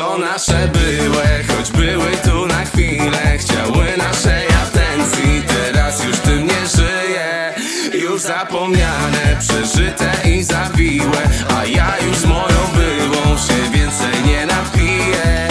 to nasze byłe, choć były tu na chwilę. Chciały naszej atencji, teraz już tym nie żyje. Już zapomniane, przeżyte i zawiłe, a ja już z moją byłą się więcej nie napiję.